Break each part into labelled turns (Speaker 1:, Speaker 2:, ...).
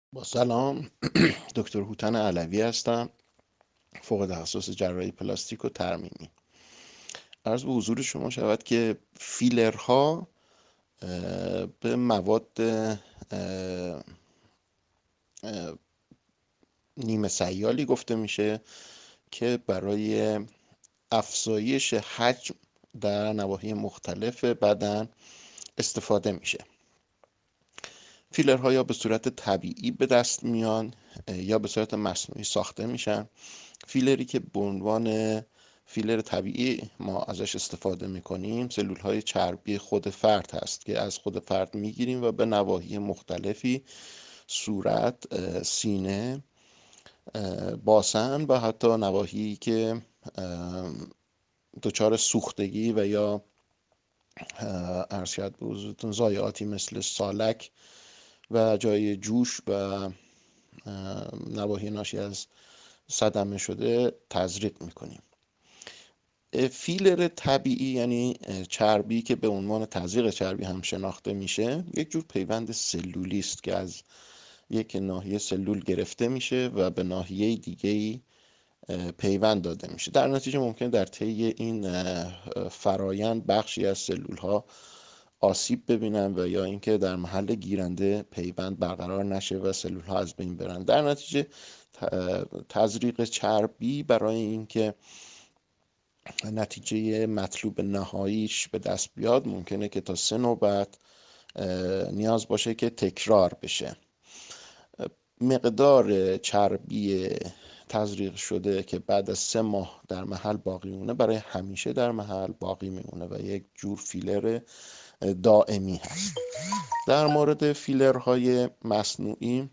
Speaker 1: با سلام. دکتر هوتن علوی هستم، فوق تخصص جراحی پلاستیک و ترمیمی. عرض به حضور شما شود که فیلرها به مواد نیمه سیالی گفته میشه که برای افزایش حجم در نواحی مختلف بدن استفاده میشه. فیلرها یا به صورت طبیعی به دست میان یا به صورت مصنوعی ساخته میشن. فیلری که به عنوان فیلر طبیعی ما ازش استفاده میکنیم سلول های چربی خود فرد هست که از خود فرد میگیریم و به نواحی مختلفی، صورت، سینه، باسن و حتی نواحی که دچار سوختگی و یا ارشد به حضورتون ضایعاتی مثل سالک و جای جوش و نواحی ناشی از صدمه شده تزریق میکنیم. فیلر طبیعی یعنی چربی که به عنوان تزریق چربی هم شناخته میشه، یک جور پیوند سلولی است که از یک ناحیه سلول گرفته میشه و به ناحیه دیگه‌ای پیوند داده میشه. در نتیجه ممکن در طی این فرایند بخشی از سلول ها آسیب ببینن و یا اینکه در محل گیرنده پیوند برقرار نشه و سلول ها از بین برن. در نتیجه تزریق چربی برای اینکه نتیجه مطلوب نهاییش به دست بیاد ممکنه که تا 3 نوبت نیاز باشه که تکرار بشه. مقدار چربی تزریق شده که بعد از 3 ماه در محل باقی مونه برای همیشه در محل باقی میمونه و یک جور فیلر دائمی هست. در مورد فیلرهای مصنوعی،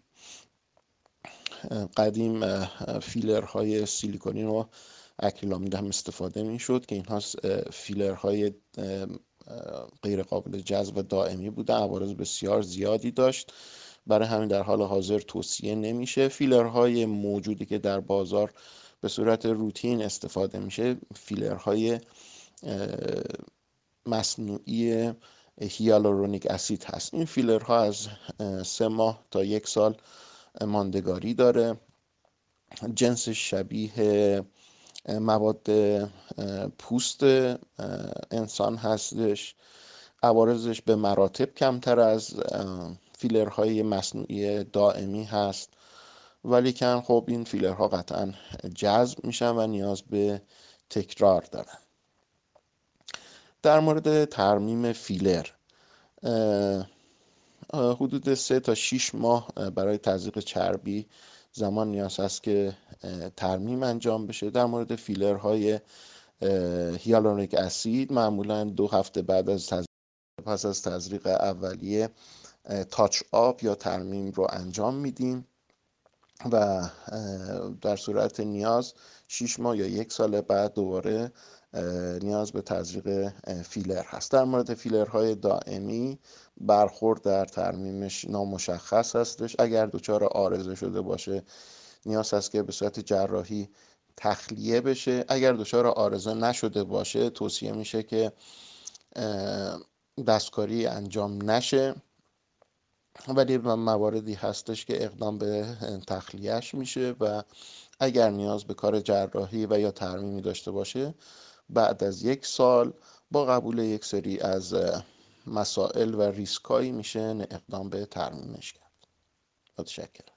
Speaker 1: قدیم فیلرهای سیلیکونی و اکریلامید هم استفاده میشد که اینها فیلرهای غیر قابل جذب و دائمی بوده، عوارض بسیار زیادی داشت، برای همین در حال حاضر توصیه نمیشه. فیلرهای موجودی که در بازار به صورت روتین استفاده میشه فیلرهای مصنوعی هیالورونیک اسید هست. این فیلرها از 3 ماه تا 1 سال ماندگاری داره. جنس شبیه مواد پوست انسان هستش. عوارضش به مراتب کمتر از فیلرهای مصنوعی دائمی هست، ولی که خب این فیلرها قطعا جذب میشن و نیاز به تکرار دارن. در مورد ترمیم فیلر، حدود 3 تا 6 ماه برای تزریق چربی زمان نیاز هست که ترمیم انجام بشه. در مورد فیلرهای هیالورونیک اسید معمولا 2 هفته بعد از پس از تزریق اولیه تاچ آپ یا ترمیم رو انجام میدیم و در صورت نیاز 6 ماه یا 1 سال بعد دوباره نیاز به تزریق فیلر هست. در مورد فیلرهای دائمی برخورد در ترمیمش نامشخص هستش. اگر دچار عارضه شده باشه نیاز هست که به صورت جراحی تخلیه بشه. اگر دچار عارضه نشده باشه توصیه میشه که دستکاری انجام نشه، ولی مواردی هستش که اقدام به تخلیهش میشه و اگر نیاز به کار جراحی و یا ترمیمی داشته باشه بعد از 1 سال با قبول یک سری از مسائل و ریسکایی میشه اقدام به ترمیمش کرد. متشکرم.